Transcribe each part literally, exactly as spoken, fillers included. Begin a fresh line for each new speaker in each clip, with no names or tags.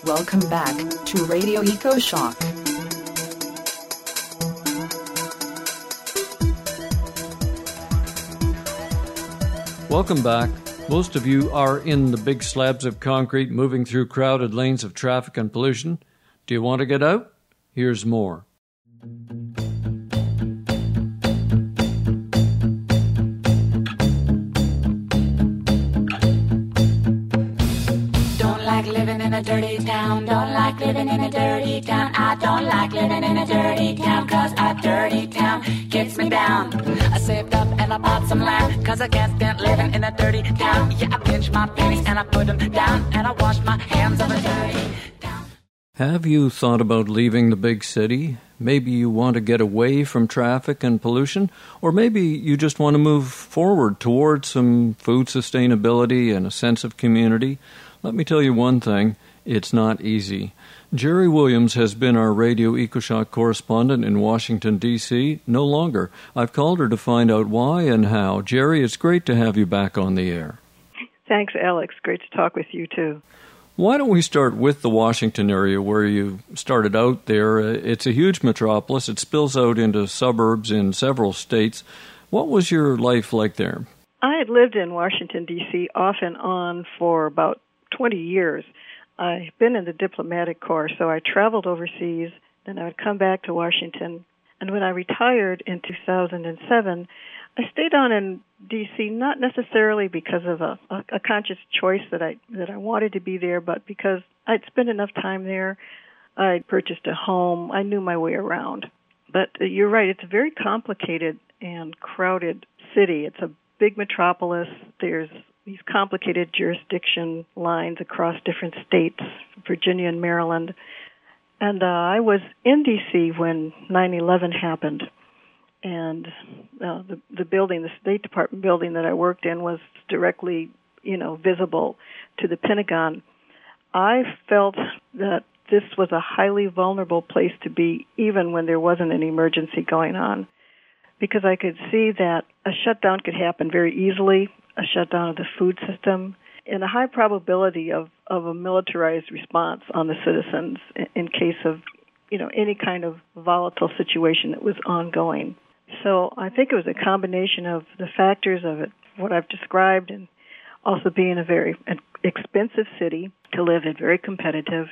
Welcome back to Radio EcoShock.
Welcome back. Most of you are in the big slabs of concrete moving through crowded lanes of traffic and pollution. Do you want to get out? Here's more.
Living in a dirty town, don't like living in a dirty town. I don't like living in a dirty town, cause a dirty town gets me down. I saved up and I bought some land, cause I can't stand living in a dirty town. Yeah, I pinch my pennies and I put them down, and I wash my hands of a dirty town.
Have you thought about leaving the big city? Maybe you want to get away from traffic and pollution, or maybe you just want to move forward towards some food sustainability and a sense of community. Let me tell you one thing, it's not easy. Jerry Williams has been our Radio EcoShock correspondent in Washington, D C No longer. I've called her to find out why and how. Jerry, it's great to have you back on the air.
Thanks, Alex. Great to talk with you, too.
Why don't we start with the Washington area where you started out there? It's a huge metropolis. It spills out into suburbs in several states. What was your life like there?
I had lived in Washington, D C off and on for about twenty years. I've been in the diplomatic corps, so I traveled overseas, then I would come back to Washington. And when I retired in two thousand seven, I stayed on in D C not necessarily because of a, a, a conscious choice that I that I wanted to be there, but because I'd spent enough time there. I'd purchased a home. I knew my way around. But uh, you're right, it's a very complicated and crowded city. It's a big metropolis. There's these complicated jurisdiction lines across different states, Virginia and Maryland. And uh, I was in D C when nine eleven happened. And uh, the, the building, the State Department building that I worked in was directly, you know, visible to the Pentagon. I felt that this was a highly vulnerable place to be, even when there wasn't an emergency going on, because I could see that a shutdown could happen very easily, a shutdown of the food system, and a high probability of, of a militarized response on the citizens in, in case of, you know, any kind of volatile situation that was ongoing. So I think it was a combination of the factors of it, what I've described, and also being a very expensive city to live in, very competitive.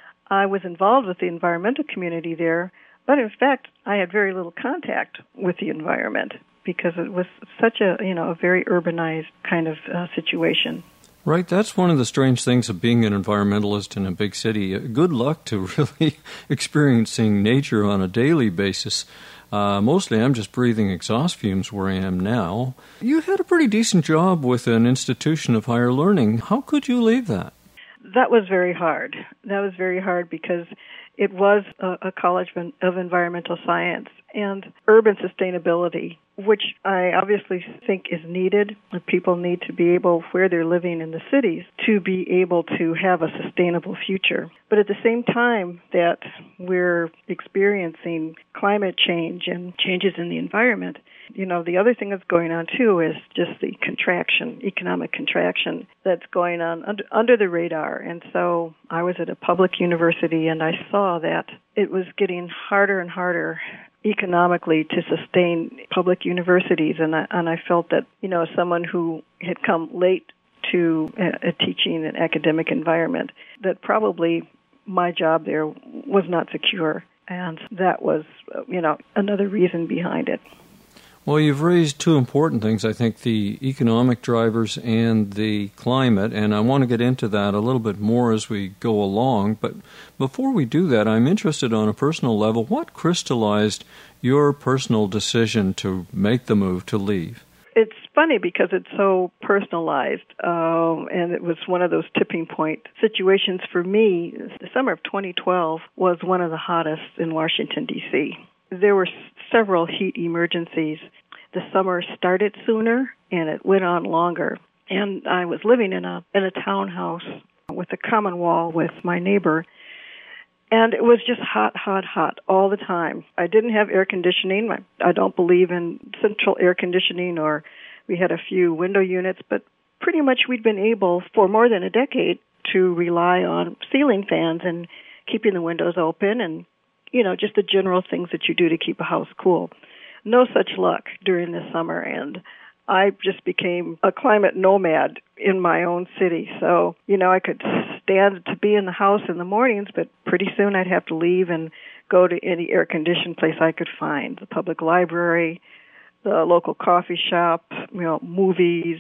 I was involved with the environmental community there, but in fact, I had very little contact with the environment because it was such a, you know, a very urbanized kind of uh, situation.
Right, that's one of the strange things of being an environmentalist in a big city. Good luck to really experiencing nature on a daily basis. Uh, mostly I'm just breathing exhaust fumes where I am now. You had a pretty decent job with an institution of higher learning. How could you leave that?
That was very hard. That was very hard because it was a, a college of environmental science and urban sustainability, which I obviously think is needed. People need to be able, where they're living in the cities, to be able to have a sustainable future. But at the same time that we're experiencing climate change and changes in the environment, you know, the other thing that's going on, too, is just the contraction, economic contraction that's going on under, under the radar. And so I was at a public university, and I saw that it was getting harder and harder economically to sustain public universities. And I, and I felt that, you know, as someone who had come late to a, a teaching and academic environment, that probably my job there was not secure. And that was, you know, another reason behind it.
Well, you've raised two important things, I think, the economic drivers and the climate, and I want to get into that a little bit more as we go along. But before we do that, I'm interested on a personal level. What crystallized your personal decision to make the move to leave?
It's funny because it's so personalized, um, and it was one of those tipping point situations for me. The summer of twenty twelve was one of the hottest in Washington, D C There were several heat emergencies. The summer started sooner, and it went on longer. And I was living in a in a townhouse with a common wall with my neighbor, and it was just hot, hot, hot all the time. I didn't have air conditioning. I, I don't believe in central air conditioning, or we had a few window units, but pretty much we'd been able for more than a decade to rely on ceiling fans and keeping the windows open and, you know, just the general things that you do to keep a house cool. No such luck during the summer, and I just became a climate nomad in my own city. So, you know, I could stand to be in the house in the mornings, but pretty soon I'd have to leave and go to any air-conditioned place I could find, the public library, the local coffee shop, you know, movies,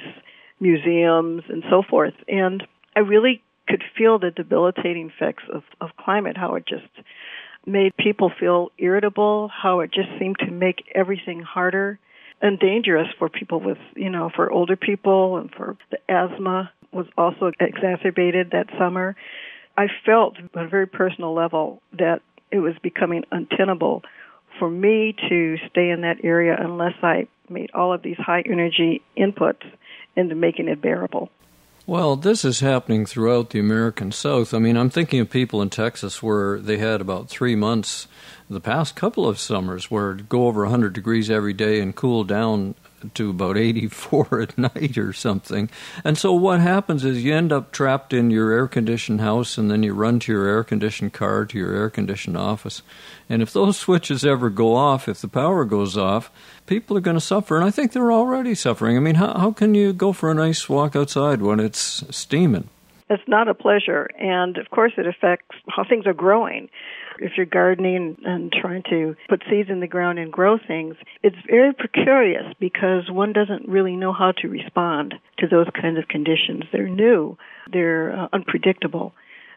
museums, and so forth. And I really could feel the debilitating effects of, of climate, how it just made people feel irritable, how it just seemed to make everything harder and dangerous for people with, you know, for older people, and for the asthma was also exacerbated that summer. I felt on a very personal level that it was becoming untenable for me to stay in that area unless I made all of these high energy inputs into making it bearable.
Well, this is happening throughout the American South. I mean, I'm thinking of people in Texas where they had about three months the past couple of summers where it'd go over one hundred degrees every day and cool down to about eighty-four at night or something. And so what happens is you end up trapped in your air-conditioned house, and then you run to your air-conditioned car, to your air-conditioned office. And if those switches ever go off, if the power goes off, people are going to suffer. And I think they're already suffering. I mean, how, how can you go for a nice walk outside when it's steaming?
It's not a pleasure. And, of course, it affects how things are growing. If you're gardening and trying to put seeds in the ground and grow things, it's very precarious because one doesn't really know how to respond to those kinds of conditions. They're new. They're uh, unpredictable.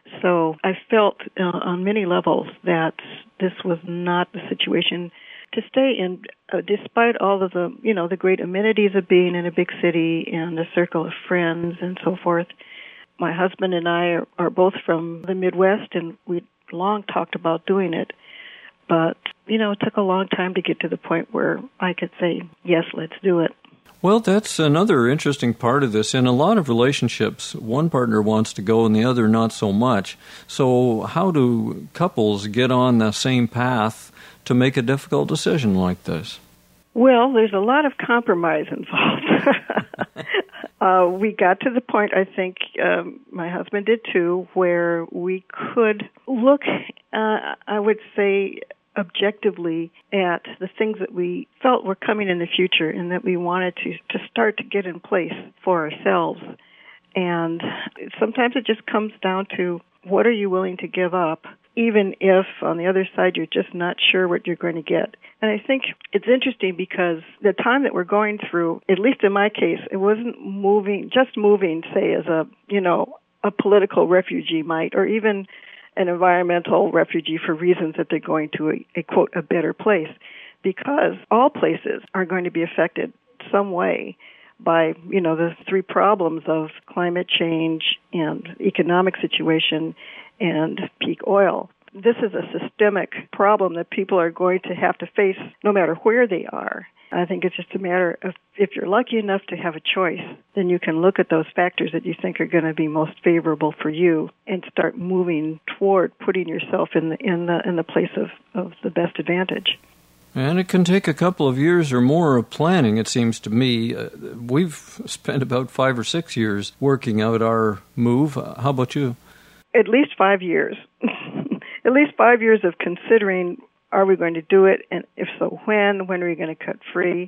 So I felt uh, on many levels that this was not the situation to stay in, uh, despite all of the, you know, the great amenities of being in a big city and a circle of friends and so forth. My husband and I are, are both from the Midwest, and we long talked about doing it. But, you know, it took a long time to get to the point where I could say, yes, let's do it.
Well, that's another interesting part of this. In a lot of relationships, one partner wants to go and the other not so much. So how do couples get on the same path to make a difficult decision like this?
Well, there's a lot of compromise involved. uh, we got to the point, I think, um, my husband did too, where we could look, uh, I would say, objectively at the things that we felt were coming in the future and that we wanted to, to start to get in place for ourselves. And sometimes it just comes down to what are you willing to give up, even if on the other side you're just not sure what you're going to get. And I think it's interesting because the time that we're going through, at least in my case, it wasn't moving, just moving, say, as a, you know, a political refugee might, or even an environmental refugee for reasons that they're going to a, a quote, a better place, because all places are going to be affected some way by, you know, the three problems of climate change and economic situation and peak oil. This is a systemic problem that people are going to have to face no matter where they are. I think it's just a matter of, if you're lucky enough to have a choice, then you can look at those factors that you think are going to be most favorable for you and start moving toward putting yourself in the in the in the place of, of the best advantage.
And it can take a couple of years or more of planning, it seems to me. Uh, we've spent about five or six years working out our move. Uh, how about you?
At least five years. At least five years of considering, are we going to do it? And if so, when? When are we going to cut free?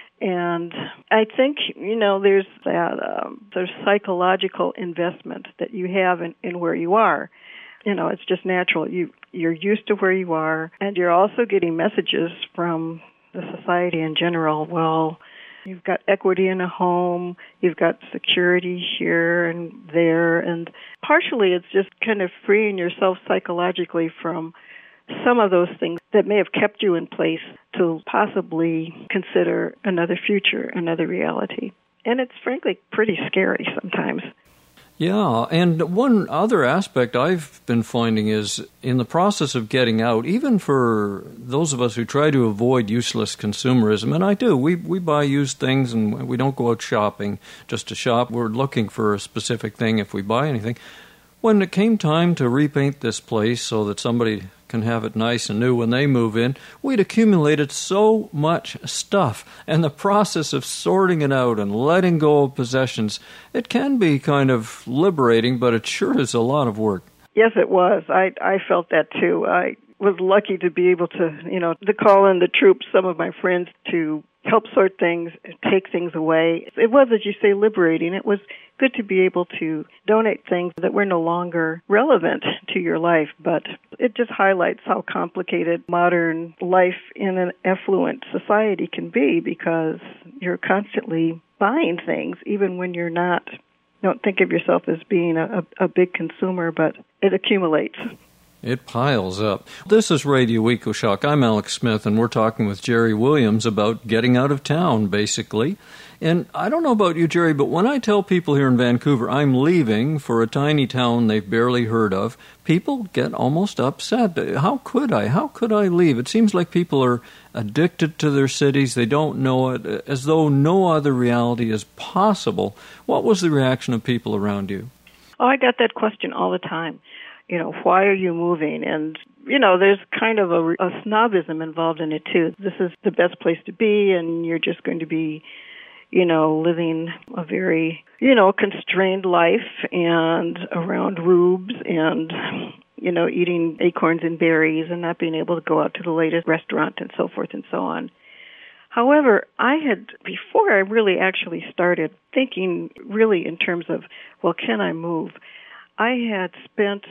And I think, you know, there's that um, there's psychological investment that you have in, in where you are. You know, it's just natural. You, you're used to where you are, and you're also getting messages from the society in general. Well, you've got equity in a home, you've got security here and there, and partially it's just kind of freeing yourself psychologically from some of those things that may have kept you in place to possibly consider another future, another reality. And it's frankly pretty scary sometimes.
Yeah, and one other aspect I've been finding is in the process of getting out, even for those of us who try to avoid useless consumerism, and I do, we we buy used things and we don't go out shopping just to shop. We're looking for a specific thing if we buy anything. When it came time to repaint this place so that somebody can have it nice and new when they move in. We'd accumulated so much stuff, and the process of sorting it out and letting go of possessions, it can be kind of liberating, but it sure is a lot of work.
Yes, it was. I I felt that too. I was lucky to be able to, you know, to call in the troops, some of my friends, to help sort things, take things away. It was, as you say, liberating. It was good to be able to donate things that were no longer relevant to your life, but it just highlights how complicated modern life in an affluent society can be, because you're constantly buying things, even when you're not. Don't think of yourself as being a, a, a big consumer, but it accumulates.
It piles up. This is Radio EcoShock. I'm Alex Smith, and we're talking with Jerry Williams about getting out of town, basically. And I don't know about you, Jerry, but when I tell people here in Vancouver I'm leaving for a tiny town they've barely heard of, people get almost upset. How could I? How could I leave? It seems like people are addicted to their cities. They don't know it, as though no other reality is possible. What was the reaction of people around you?
Oh, I got that question all the time. You know, why are you moving? And, you know, there's kind of a, a snobism involved in it, too. This is the best place to be, and you're just going to be, you know, living a very, you know, constrained life and around rubes and, you know, eating acorns and berries and not being able to go out to the latest restaurant and so forth and so on. However, I had, before I really actually started thinking really in terms of, well, can I move? I had spent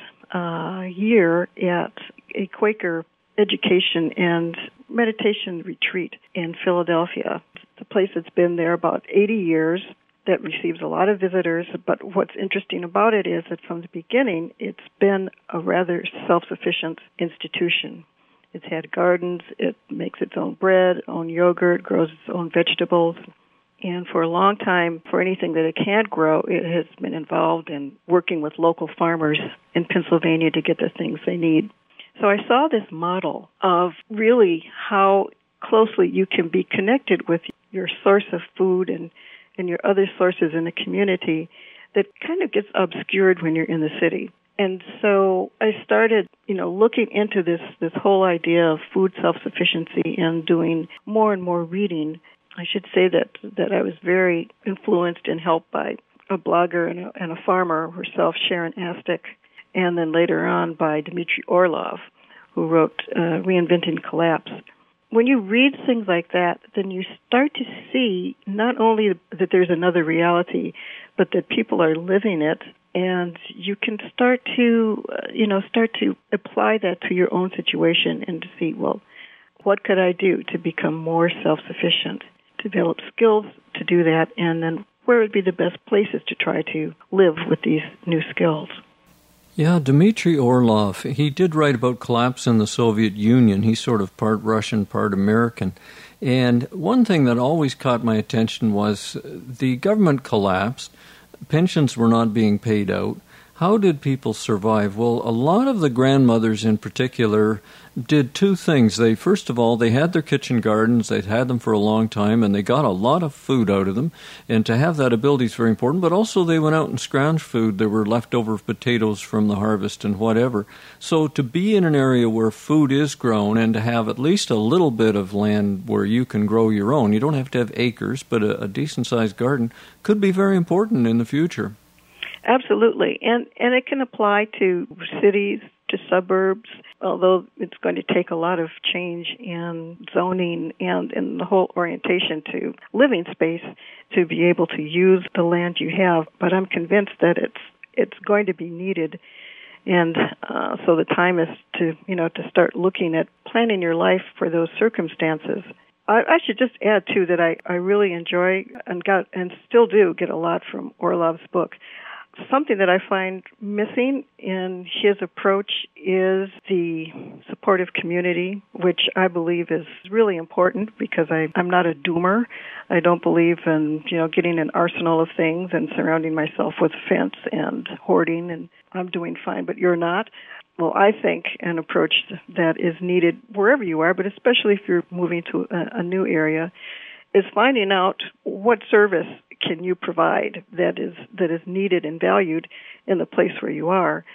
a year at a Quaker education and meditation retreat in Philadelphia. It's a place that's been there about eighty years, that receives a lot of visitors, but what's interesting about it is that from the beginning, it's been a rather self-sufficient institution. It's had gardens, it makes its own bread, own yogurt, grows its own vegetables. And for a long time, for anything that it can grow, it has been involved in working with local farmers in Pennsylvania to get the things they need. So I saw this model of really how closely you can be connected with your source of food and, and your other sources in the community that kind of gets obscured when you're in the city. And so I started, you know, looking into this, this whole idea of food self-sufficiency and doing more and more reading. I should say that, that I was very influenced and helped by a blogger and a, and a farmer herself, Sharon Astic, and then later on by Dmitry Orlov, who wrote uh, Reinventing Collapse. When you read things like that, then you start to see not only that there's another reality, but that people are living it, and you can start to, uh, you know, start to apply that to your own situation and to see, well, what could I do to become more self-sufficient? Develop skills to do that, and then where would be the best places to try to live with these new skills?
Yeah, Dmitry Orlov, he did write about collapse in the Soviet Union. He's sort of part Russian, part American. And one thing that always caught my attention was the government collapsed, pensions were not being paid out. How did people survive? Well, a lot of the grandmothers in particular did two things. They, first of all, they had their kitchen gardens. They'd had them for a long time, and they got a lot of food out of them. And to have that ability is very important. But also they went out and scrounged food. There were leftover potatoes from the harvest and whatever. So to be in an area where food is grown and to have at least a little bit of land where you can grow your own, you don't have to have acres, but a, a decent-sized garden could be very important in the future.
Absolutely. And and it can apply to cities, to suburbs, although it's going to take a lot of change in zoning and in the whole orientation to living space to be able to use the land you have. But I'm convinced that it's it's going to be needed. And uh, so the time is to, you know, to start looking at planning your life for those circumstances. I, I should just add, too, that I, I really enjoy and got and still do get a lot from Orlov's book. Something that I find missing in his approach is the supportive community, which I believe is really important because I, I'm not a doomer. I don't believe in, you know, getting an arsenal of things and surrounding myself with fence and hoarding and I'm doing fine, but you're not. Well, I think an approach that is needed wherever you are, but especially if you're moving to a, a new area, is finding out what service can you provide that is that is needed and valued in the place where you are.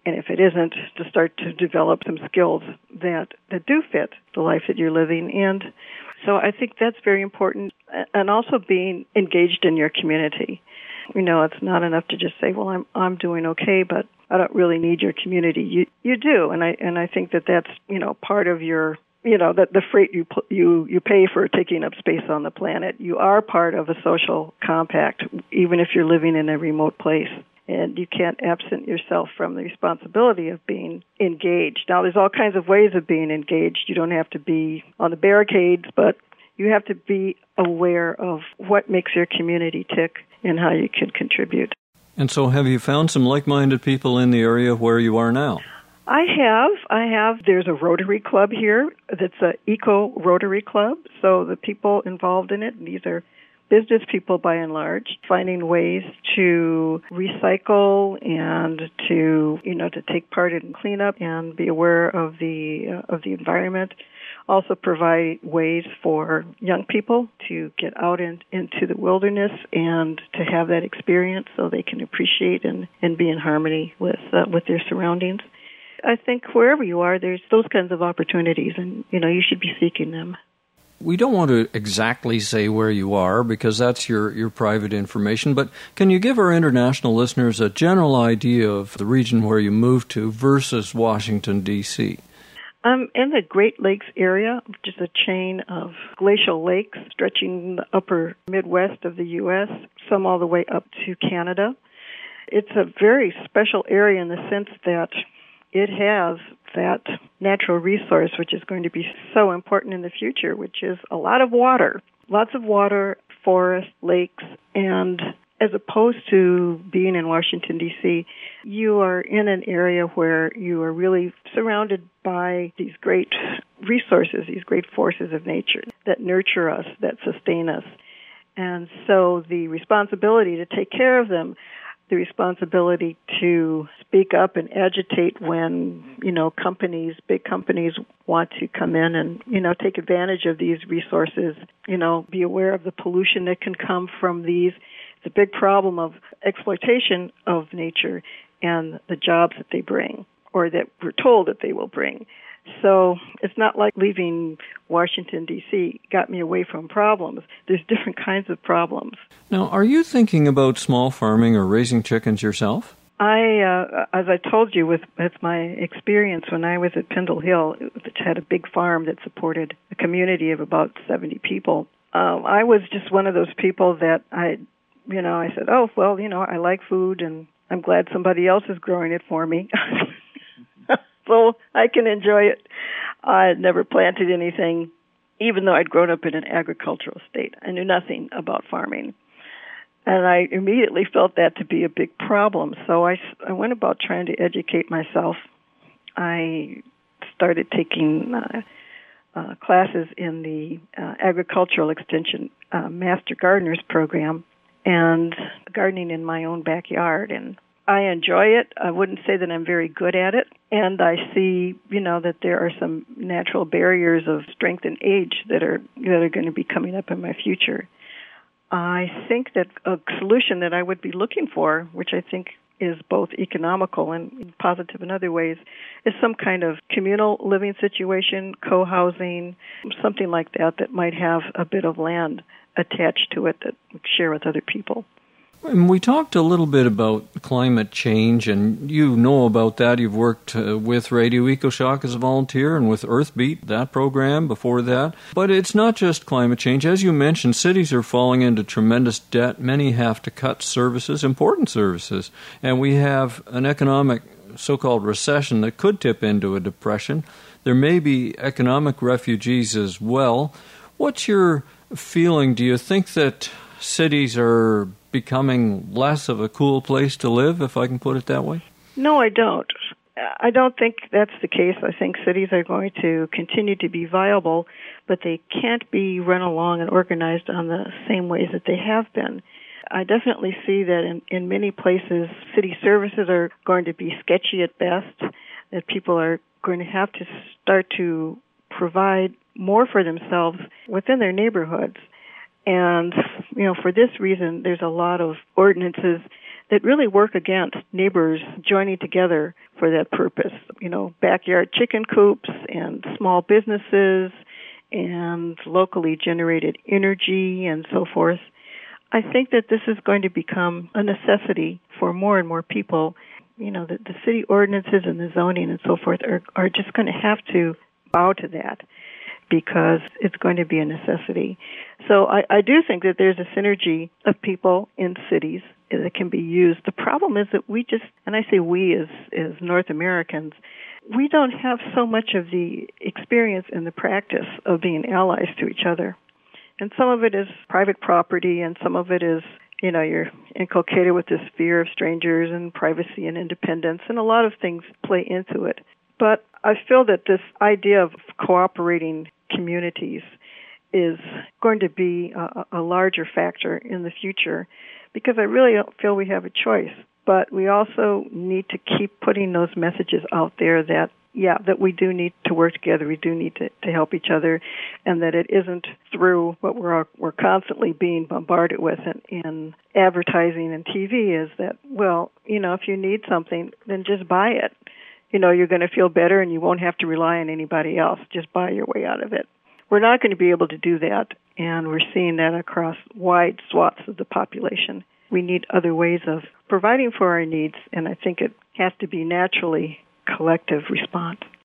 And if it isn't, to start to develop some skills that, that do fit the life that you're living. And so I think that's very important. And also being engaged in your community. You know, it's not enough to just say, well, I'm I'm doing okay, but I don't really need your community. You you do. And I and I think that that's, you know, part of your, you know, that the freight you you you pay for taking up space on the planet. You are part of a social compact, even if you're living in a remote place. And you can't absent yourself from the responsibility of being engaged. Now, there's all kinds of ways of being engaged. You don't have to be on the barricades, but you have to be aware of what makes your community tick and how you can contribute.
And so have you found some like-minded people in the area where you are now?
I have. I have. There's a Rotary Club here that's an eco-Rotary Club. So the people involved in it, these are business people by and large, finding ways to recycle and to, you know, to take part in cleanup and be aware of the uh, of the environment. Also provide ways for young people to get out in, into the wilderness and to have that experience so they can appreciate and, and be in harmony with uh, with their surroundings. I think wherever you are, there's those kinds of opportunities, and, you know, you should be seeking them.
We don't want to exactly say where you are because that's your, your private information, but can you give our international listeners a general idea of the region where you moved to versus Washington, D C?
I'm in the Great Lakes area, which is a chain of glacial lakes stretching the upper Midwest of the U S, some all the way up to Canada. It's a very special area in the sense that it has that natural resource which is going to be so important in the future, which is a lot of water. Lots of water, forests, lakes, and as opposed to being in Washington, D C, you are in an area where you are really surrounded by these great resources, these great forces of nature that nurture us, that sustain us. And so the responsibility to take care of them, the responsibility to speak up and agitate when, you know, companies, big companies want to come in and, you know, take advantage of these resources, you know, be aware of the pollution that can come from these. It's a big problem of exploitation of nature and the jobs that they bring or that we're told that they will bring. So it's not like leaving Washington, D C got me away from problems. There's different kinds of problems.
Now, are you thinking about small farming or raising chickens yourself?
I, uh, as I told you, with, with my experience when I was at Pendle Hill, which had a big farm that supported a community of about seventy people, um, I was just one of those people that I, you know, I said, oh, well, you know, I like food and I'm glad somebody else is growing it for me. So I can enjoy it. I had never planted anything, even though I'd grown up in an agricultural state. I knew nothing about farming. And I immediately felt that to be a big problem. So I, I went about trying to educate myself. I started taking uh, uh, classes in the uh, Agricultural Extension uh, Master Gardeners program and gardening in my own backyard. And I enjoy it. I wouldn't say that I'm very good at it. And I see, you know, that there are some natural barriers of strength and age that are that are going to be coming up in my future. I think that a solution that I would be looking for, which I think is both economical and positive in other ways, is some kind of communal living situation, co-housing, something like that that might have a bit of land attached to it that we share with other people.
And we talked a little bit about climate change, and you know about that. You've worked uh, with Radio EcoShock as a volunteer and with Earthbeat, that program before that. But it's not just climate change. As you mentioned, cities are falling into tremendous debt. Many have to cut services, important services. And we have an economic so-called recession that could tip into a depression. There may be economic refugees as well. What's your feeling? Do you think that cities are becoming less of a cool place to live, if I can put it that way?
No, I don't. I don't think that's the case. I think cities are going to continue to be viable, but they can't be run along and organized on the same ways that they have been. I definitely see that in, in many places, city services are going to be sketchy at best, that people are going to have to start to provide more for themselves within their neighborhoods. And, you know, for this reason, there's a lot of ordinances that really work against neighbors joining together for that purpose. You know, backyard chicken coops and small businesses and locally generated energy and so forth. I think that this is going to become a necessity for more and more people. You know, the, the city ordinances and the zoning and so forth are, are just going to have to bow to that because it's going to be a necessity. So I, I do think that there's a synergy of people in cities that can be used. The problem is that we just, and I say we as, as North Americans, we don't have so much of the experience and the practice of being allies to each other. And some of it is private property, and some of it is, you know, you're inculcated with this fear of strangers and privacy and independence, and a lot of things play into it. But I feel that this idea of cooperating communities is going to be a, a larger factor in the future, because I really don't feel we have a choice. But we also need to keep putting those messages out there that, yeah, that we do need to work together, we do need to, to help each other, and that it isn't through what we're we're constantly being bombarded with in, in advertising and T V is that, well, you know, if you need something, then just buy it. You know, you're going to feel better and you won't have to rely on anybody else. Just buy your way out of it. We're not going to be able to do that, and we're seeing that across wide swaths of the population. We need other ways of providing for our needs, and I think it has to be naturally collective response.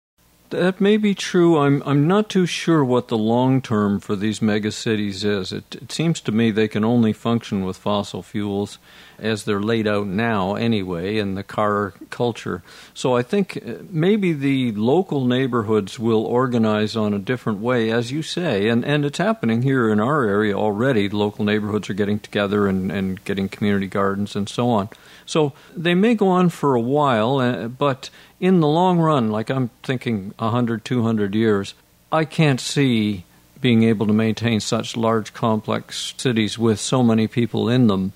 That may be true. I'm I'm not too sure what the long term for these megacities is. It, it seems to me they can only function with fossil fuels as they're laid out now anyway in the car culture. So I think maybe the local neighborhoods will organize on a different way, as you say, and, and it's happening here in our area already. Local neighborhoods are getting together and, and getting community gardens and so on. So they may go on for a while, uh, but in the long run, like I'm thinking one hundred, two hundred years, I can't see being able to maintain such large, complex cities with so many people in them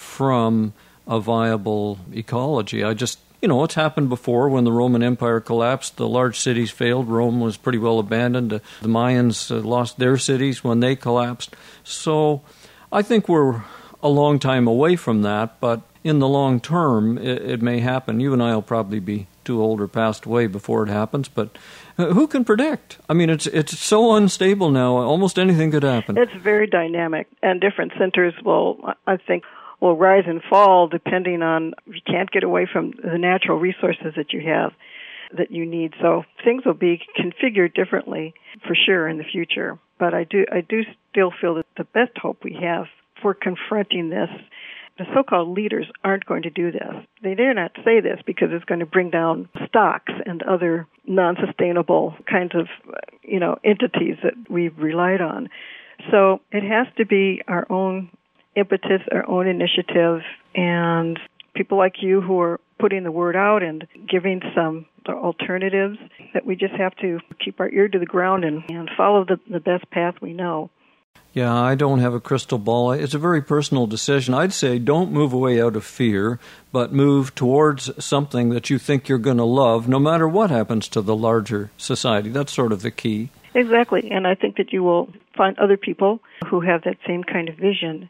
from a viable ecology. I just, you know, it's happened before when the Roman Empire collapsed. The large cities failed. Rome was pretty well abandoned. The Mayans uh, lost their cities when they collapsed. So I think we're a long time away from that, but in the long term, it, it may happen. You and I will probably be too old or passed away before it happens, but who can predict? I mean, it's it's so unstable now. Almost anything could happen.
It's very dynamic, and different centers will, I think, will rise and fall depending on, you can't get away from the natural resources that you have, that you need. So things will be configured differently for sure in the future. But I do I do still feel that the best hope we have for confronting this, the so-called leaders aren't going to do this. They dare not say this because it's going to bring down stocks and other non-sustainable kinds of, you know, entities that we've relied on. So it has to be our own impetus, our own initiative, and people like you who are putting the word out and giving some alternatives, that we just have to keep our ear to the ground and, and follow the, the best path we know.
Yeah, I don't have a crystal ball. It's a very personal decision. I'd say don't move away out of fear, but move towards something that you think you're going to love, no matter what happens to the larger society. That's sort of the key. Exactly,
and I think that you will find other people who have that same kind of vision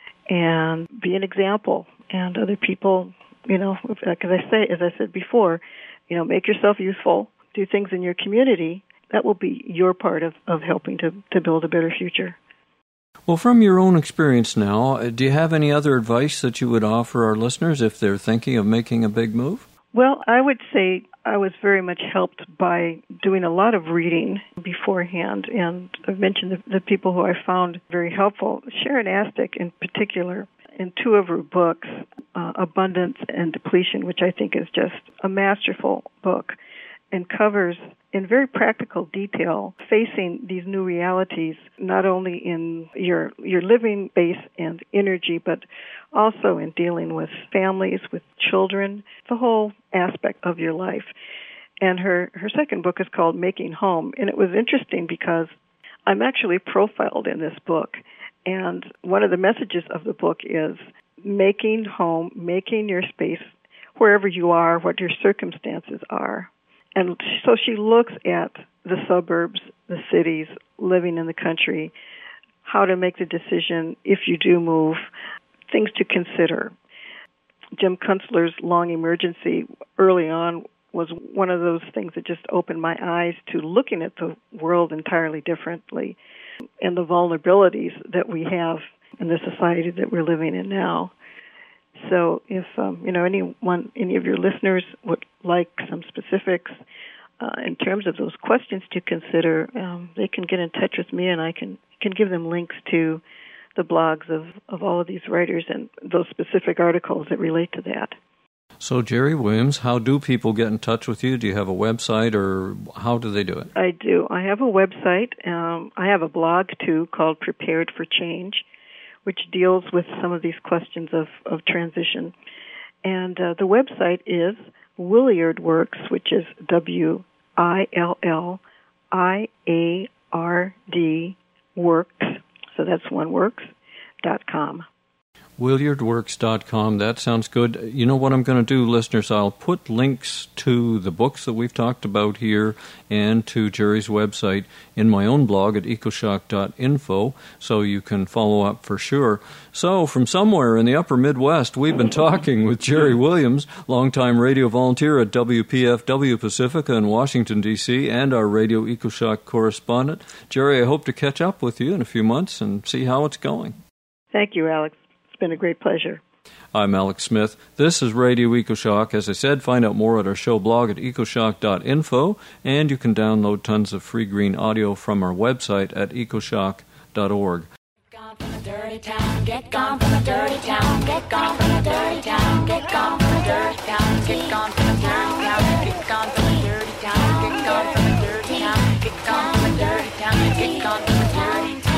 and be an example. And other people, you know, because I say, as I said before, you know, make yourself useful, do things in your community. That will be your part of, of helping to, to build a better future.
Well, from your own experience now, do you have any other advice that you would offer our listeners if they're thinking of making a big move?
Well, I would say I was very much helped by doing a lot of reading beforehand, and I've mentioned the, the people who I found very helpful. Sharon Astic, in particular, in two of her books, uh, Abundance and Depletion, which I think is just a masterful book, and covers in very practical detail facing these new realities, not only in your your living space and energy, but also in dealing with families, with children, the whole aspect of your life. And her, her second book is called Making Home, and it was interesting because I'm actually profiled in this book, and one of the messages of the book is making home, making your space wherever you are, what your circumstances are. And so she looks at the suburbs, the cities, living in the country, how to make the decision if you do move, things to consider. Jim Kunstler's Long Emergency early on was one of those things that just opened my eyes to looking at the world entirely differently and the vulnerabilities that we have in the society that we're living in now. So if, um, you know, anyone, any of your listeners would like some specifics uh, in terms of those questions to consider, um, they can get in touch with me, and I can can give them links to the blogs of, of all of these writers and those specific articles that relate to that.
So, Jerry Williams, how do people get in touch with you? Do you have a website, or how do they do it?
I do. I have a website. Um, I have a blog, too, called Prepared for Change, which deals with some of these questions of, of transition. And uh, the website is Williard Works, which is W I L L I A R D Works, so that's one works, dot com.
Williard Works dot com. That sounds good. You know what I'm going to do, listeners? I'll put links to the books that we've talked about here and to Jerry's website in my own blog at ecoshock dot info, so you can follow up for sure. So, from somewhere in the upper Midwest, we've been talking with Jerry Williams, longtime radio volunteer at W P F W Pacifica in Washington, D C, and our Radio EcoShock correspondent. Jerry, I hope to catch up with you in a few months and see how it's going.
Thank you, Alex. It's been a great pleasure.
I'm Alex Smith. This is Radio EcoShock. As I said, find out more at our show blog at ecoshock dot info, and you can download tons of free green audio from our website at ecoshock dot org.
Get gone from the dirty town, get gone from the dirty town, get gone from the dirty town, get gone from the dirty town, get gone from the dirty town, get gone from the dirty town, get gone from the dirty town, get gone from the dirty town, get gone from the dirty town.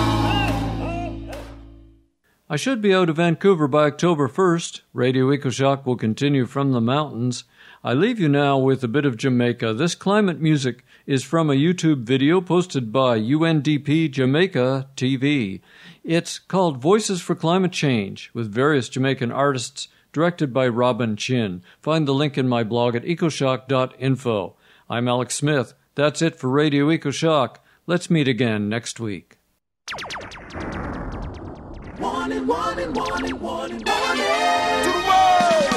I should be out of Vancouver by October first. Radio EcoShock will continue from the mountains. I leave you now with a bit of Jamaica. This climate music is from a YouTube video posted by U N D P Jamaica T V. It's called Voices for Climate Change, with various Jamaican artists, directed by Robin Chin. Find the link in my blog at ecoshock dot info. I'm Alex Smith. That's it for Radio EcoShock. Let's meet again next week.
Warning, warning, warning, warning, warning to the world.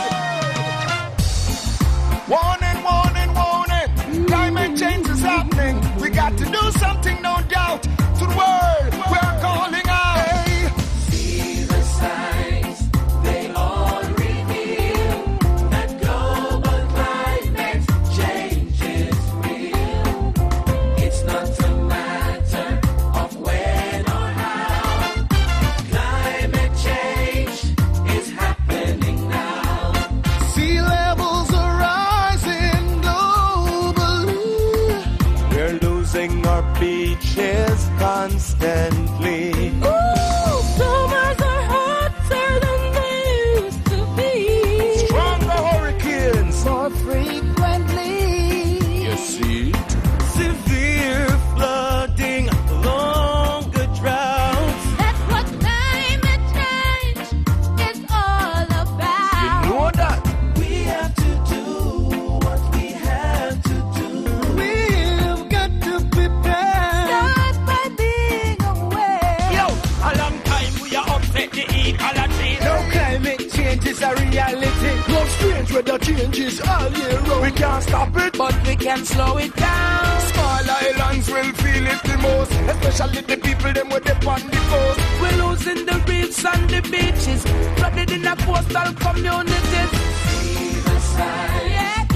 Warning, warning, warning. Climate change is happening. We got to do something, no doubt. To the world, we're calling out. Hey. See the signs, they all reveal that global climate change is real. It's not a matter of when or how. Climate change is happening now. Sea levels are rising globally. We're losing our beaches constantly. Ooh, summers are hotter than they used to be. Stronger hurricanes more frequently. You see? Severe flooding, longer droughts.
That's what climate change is all about.
You know that? We have to do what we have to do. We've got to prepare.
Start by being aware.
Yo, a long time we are upset the ecology. No climate change is a reality. No strange weather changes all year round. We can't stop it, but we can slow it down. Small islands will feel it the most, especially the people them with the on the coast. We're losing the reefs and the beaches, flooded in the coastal communities. See the signs.
Yeah.